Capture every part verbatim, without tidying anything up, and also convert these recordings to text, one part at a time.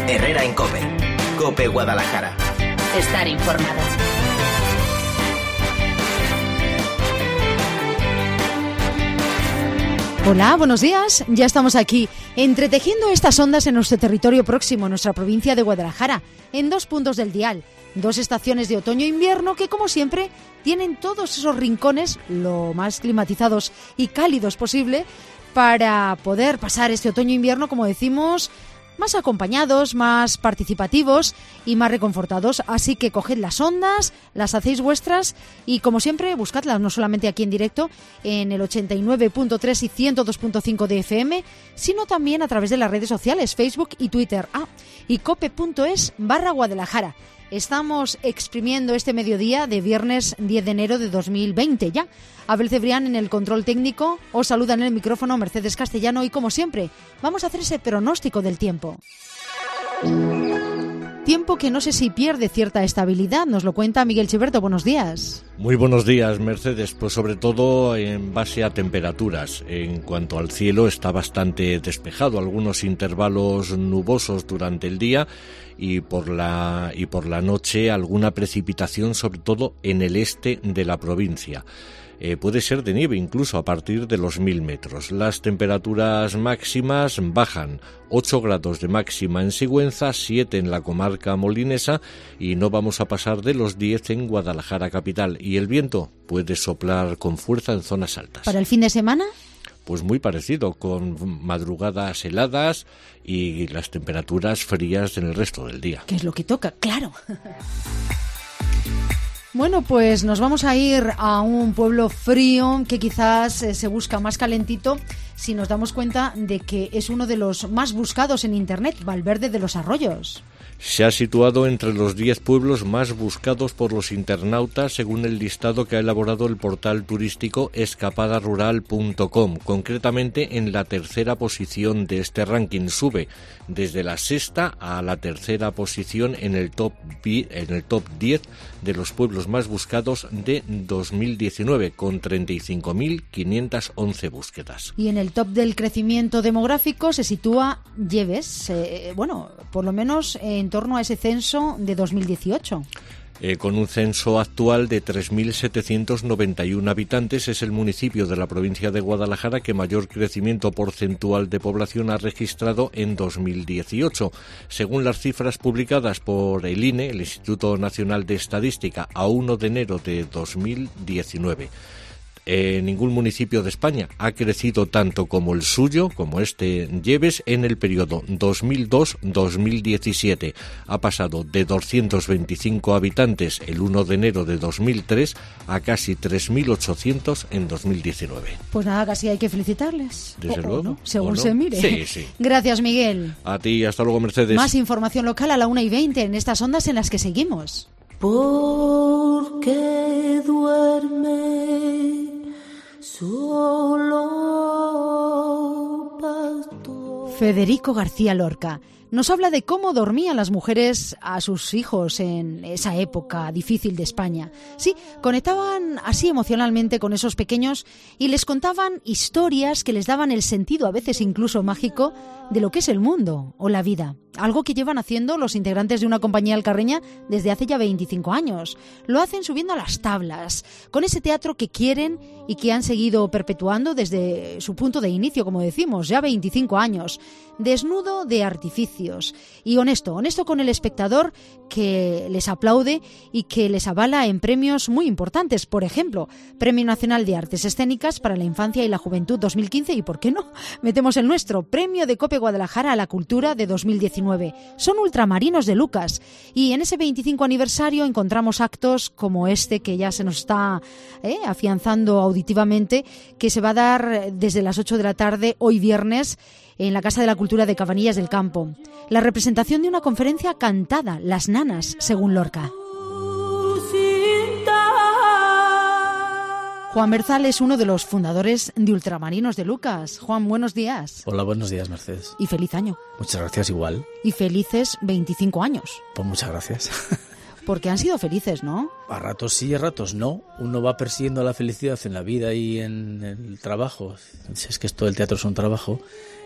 Herrera en COPE. COPE Guadalajara. Estar informado. Hola, buenos días. Ya estamos aquí, entretejiendo estas ondas en nuestro territorio próximo, en nuestra provincia de Guadalajara, en dos puntos del dial, dos estaciones de otoño e invierno que, como siempre, tienen todos esos rincones lo más climatizados y cálidos posible para poder pasar este otoño e invierno, como decimos, más acompañados, más participativos y más reconfortados. Así que coged las ondas, las hacéis vuestras y, como siempre, buscadlas no solamente aquí en directo en el ochenta y nueve punto tres y ciento dos punto cinco de F M, sino también a través de las redes sociales, Facebook y Twitter. Ah, y cope.es barra Guadalajara. Estamos exprimiendo este mediodía de viernes diez de enero de dos mil veinte ya. Abel Cebrián en el control técnico, os saluda en el micrófono Mercedes Castellano y, como siempre, vamos a hacer ese pronóstico del tiempo. Tiempo que no sé si pierde cierta estabilidad, nos lo cuenta Miguel Chiberto. Buenos días. Muy buenos días, Mercedes. Pues sobre todo en base a temperaturas. En cuanto al cielo, está bastante despejado, algunos intervalos nubosos durante el día y por la y por la noche alguna precipitación, sobre todo en el este de la provincia. Eh, puede ser de nieve incluso a partir de los mil metros. Las temperaturas máximas bajan, ocho grados de máxima en Sigüenza, siete en la comarca molinesa y no vamos a pasar de los diez en Guadalajara capital. Y el viento puede soplar con fuerza en zonas altas. ¿Para el fin de semana? Pues muy parecido, con madrugadas heladas y las temperaturas frías en el resto del día. ¿Qué es lo que toca? Claro. Bueno, pues nos vamos a ir a un pueblo frío que quizás eh, se busca más calentito si nos damos cuenta de que es uno de los más buscados en Internet, Valverde de los Arroyos. Se ha situado entre los diez pueblos más buscados por los internautas según el listado que ha elaborado el portal turístico escapada rural punto com. Concretamente, en la tercera posición de este ranking, sube desde la sexta a la tercera posición en el top en el top diez de los pueblos más buscados de dos mil diecinueve, con treinta y cinco mil quinientas once búsquedas. Y en el top del crecimiento demográfico se sitúa Lleves, eh, bueno, por lo menos en torno a ese censo de dos mil dieciocho. Eh, con un censo actual de tres mil setecientos noventa y uno habitantes, es el municipio de la provincia de Guadalajara que mayor crecimiento porcentual de población ha registrado en dos mil dieciocho. Según las cifras publicadas por el I N E, el Instituto Nacional de Estadística, a primero de enero de dos mil diecinueve. Eh, ningún municipio de España ha crecido tanto como el suyo, como este Lleves, en el periodo dos mil dos a dos mil diecisiete. Ha pasado de doscientos veinticinco habitantes el primero de enero de dos mil tres a casi tres mil ochocientos en dos mil diecinueve. Pues nada, casi hay que felicitarles. Desde o, luego. O no, según no? se mire. Sí, sí. Gracias, Miguel. A ti, hasta luego, Mercedes. Más información local a la una y veinte en estas ondas en las que seguimos. Porque duerme solo pastor. Federico García Lorca nos habla de cómo dormían las mujeres a sus hijos en esa época difícil de España. Sí, conectaban así emocionalmente con esos pequeños y les contaban historias que les daban el sentido, a veces incluso mágico, de lo que es el mundo o la vida. Algo que llevan haciendo los integrantes de una compañía alcarreña desde hace ya veinticinco años. Lo hacen subiendo a las tablas, con ese teatro que quieren y que han seguido perpetuando desde su punto de inicio, como decimos, ya veinticinco años. Desnudo de artificios y honesto, honesto con el espectador que les aplaude y que les avala en premios muy importantes. Por ejemplo, Premio Nacional de Artes Escénicas para la Infancia y la Juventud dos mil quince y, ¿por qué no?, metemos el nuestro, Premio de COPE Guadalajara a la Cultura de dos mil diecinueve. Son ultramarinos de Lucas y en ese veinticinco aniversario encontramos actos como este que ya se nos está eh, afianzando auditivamente, que se va a dar desde las ocho de la tarde hoy viernes en la Casa de la Cultura de Cabanillas del Campo. La representación de una conferencia cantada, Las Nanas, según Lorca. Juan Berzal es uno de los fundadores de Ultramarinos de Lucas. Juan, buenos días. Hola, buenos días, Mercedes. Y feliz año. Muchas gracias, igual. Y felices veinticinco años. Pues muchas gracias. Porque han sido felices, ¿no? A ratos sí, a ratos no. Uno va persiguiendo la felicidad en la vida y en el trabajo. Es que esto del teatro es un trabajo.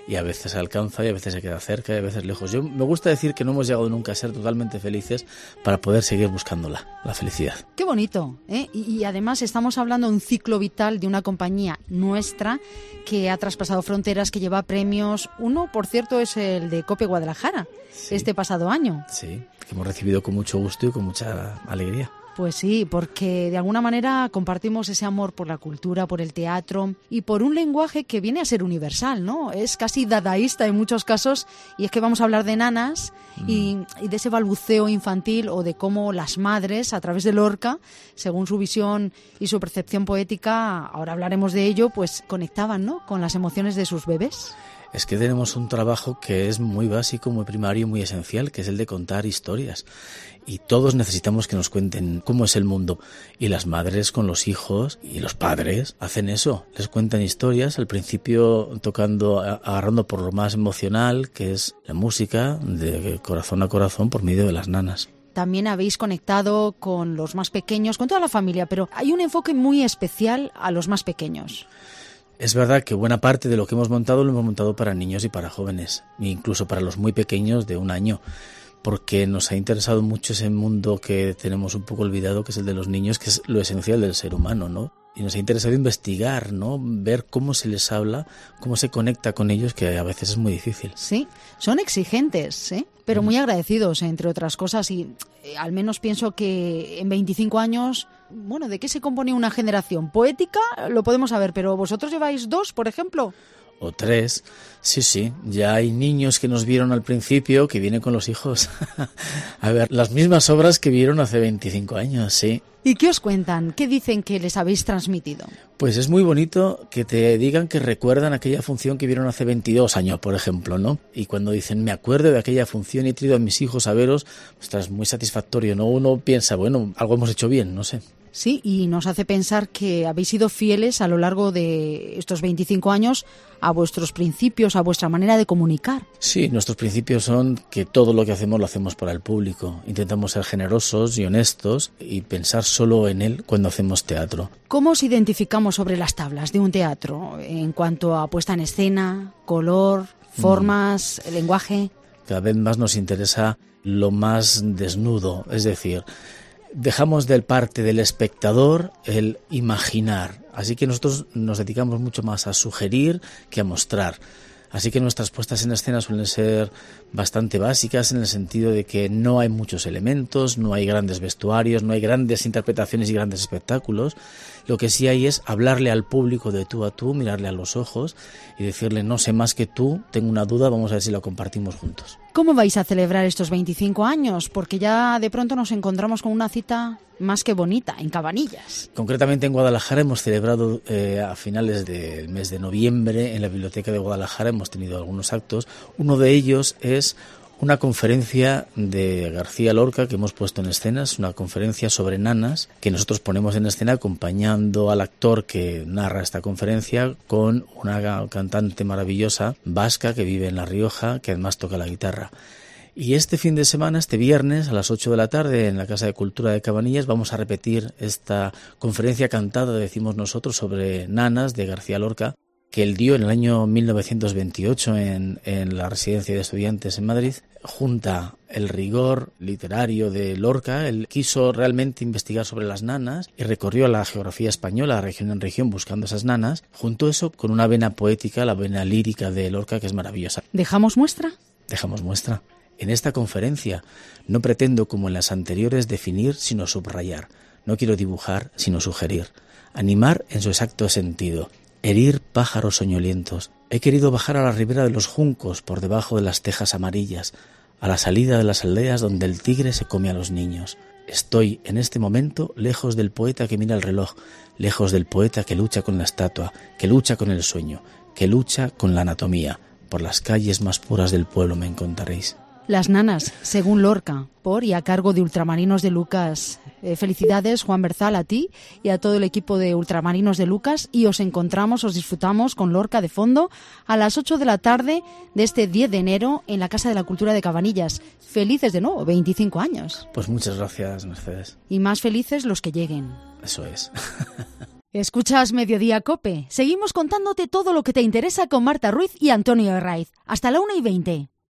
y a veces alcanza y a veces se queda cerca y a veces lejos. Yo me gusta decir que no hemos llegado nunca a ser totalmente felices para poder seguir buscándola, la felicidad. Qué bonito, ¿eh? Y, y además estamos hablando de un ciclo vital de una compañía nuestra que ha traspasado fronteras, que lleva premios. Uno, por cierto, es el de COPE Guadalajara, sí, este pasado año. Sí, que hemos recibido con mucho gusto y con mucha alegría. Pues sí, porque de alguna manera compartimos ese amor por la cultura, por el teatro y por un lenguaje que viene a ser universal, ¿no? Es casi dadaísta en muchos casos, y es que vamos a hablar de nanas mm. y, y de ese balbuceo infantil, o de cómo las madres, a través de Lorca, según su visión y su percepción poética, ahora hablaremos de ello, pues conectaban, ¿no?, con las emociones de sus bebés. Es que tenemos un trabajo que es muy básico, muy primario, muy esencial, que es el de contar historias. Y todos necesitamos que nos cuenten cómo es el mundo. Y las madres con los hijos y los padres hacen eso. Les cuentan historias, al principio tocando, agarrando por lo más emocional, que es la música, de corazón a corazón, por medio de las nanas. También habéis conectado con los más pequeños, con toda la familia, pero hay un enfoque muy especial a los más pequeños. Es verdad que buena parte de lo que hemos montado lo hemos montado para niños y para jóvenes, incluso para los muy pequeños de un año, porque nos ha interesado mucho ese mundo que tenemos un poco olvidado, que es el de los niños, que es lo esencial del ser humano, ¿no? Y nos ha interesado investigar, ¿no? Ver cómo se les habla, cómo se conecta con ellos, que a veces es muy difícil. Sí, son exigentes, ¿eh? Pero muy agradecidos, entre otras cosas, y eh, al menos pienso que en veinticinco años, bueno, ¿de qué se compone una generación? Poética, lo podemos saber, pero ¿vosotros lleváis dos, por ejemplo? O tres, sí, sí, ya hay niños que nos vieron al principio que vienen con los hijos a ver las mismas obras que vieron hace veinticinco años, sí. ¿Y qué os cuentan? ¿Qué dicen que les habéis transmitido? Pues es muy bonito que te digan que recuerdan aquella función que vieron hace veintidós años, por ejemplo, ¿no? Y cuando dicen, me acuerdo de aquella función y he traído a mis hijos a veros, ostras, muy satisfactorio, ¿no? Uno piensa, bueno, algo hemos hecho bien, no sé. Sí, y nos hace pensar que habéis sido fieles a lo largo de estos veinticinco años a vuestros principios, a vuestra manera de comunicar. Sí, nuestros principios son que todo lo que hacemos lo hacemos para el público. Intentamos ser generosos y honestos y pensar solo en él cuando hacemos teatro. ¿Cómo os identificamos sobre las tablas de un teatro en cuanto a puesta en escena, color, formas, mm. lenguaje? Cada vez más nos interesa lo más desnudo, es decir, dejamos del parte del espectador el imaginar, así que nosotros nos dedicamos mucho más a sugerir que a mostrar. Así que nuestras puestas en escena suelen ser bastante básicas en el sentido de que no hay muchos elementos, no hay grandes vestuarios, no hay grandes interpretaciones y grandes espectáculos. Lo que sí hay es hablarle al público de tú a tú, mirarle a los ojos y decirle, no sé más que tú, tengo una duda, vamos a ver si la compartimos juntos. ¿Cómo vais a celebrar estos veinticinco años? Porque ya de pronto nos encontramos con una cita más que bonita, en Cabanillas. Concretamente en Guadalajara hemos celebrado eh, a finales del mes de noviembre en la Biblioteca de Guadalajara, hemos tenido algunos actos. Uno de ellos es una conferencia de García Lorca que hemos puesto en escena, es una conferencia sobre nanas que nosotros ponemos en escena acompañando al actor que narra esta conferencia con una cantante maravillosa vasca que vive en La Rioja, que además toca la guitarra. Y este fin de semana, este viernes a las ocho de la tarde en la Casa de Cultura de Cabanillas vamos a repetir esta conferencia cantada, decimos nosotros, sobre nanas de García Lorca, que él dio en el año mil novecientos veintiocho en, en la Residencia de Estudiantes en Madrid. Junta el rigor literario de Lorca, él quiso realmente investigar sobre las nanas y recorrió la geografía española, región en región, buscando esas nanas. Juntó eso con una vena poética, la vena lírica de Lorca, que es maravillosa. ¿Dejamos muestra? Dejamos muestra. En esta conferencia no pretendo, como en las anteriores, definir sino subrayar. No quiero dibujar sino sugerir. Animar en su exacto sentido. Herir pájaros soñolientos. He querido bajar a la ribera de los juncos por debajo de las tejas amarillas, a la salida de las aldeas donde el tigre se come a los niños. Estoy en este momento lejos del poeta que mira el reloj, lejos del poeta que lucha con la estatua, que lucha con el sueño, que lucha con la anatomía. Por las calles más puras del pueblo me encontraréis. Las nanas, según Lorca, por y a cargo de Ultramarinos de Lucas. Eh, felicidades, Juan Berzal, a ti y a todo el equipo de Ultramarinos de Lucas, y os encontramos, os disfrutamos con Lorca de fondo a las ocho de la tarde de este diez de enero en la Casa de la Cultura de Cabanillas. Felices de nuevo, veinticinco años. Pues muchas gracias, Mercedes. Y más felices los que lleguen. Eso es. Escuchas Mediodía Cope. Seguimos contándote todo lo que te interesa con Marta Ruiz y Antonio Herraiz. Hasta la una y veinte.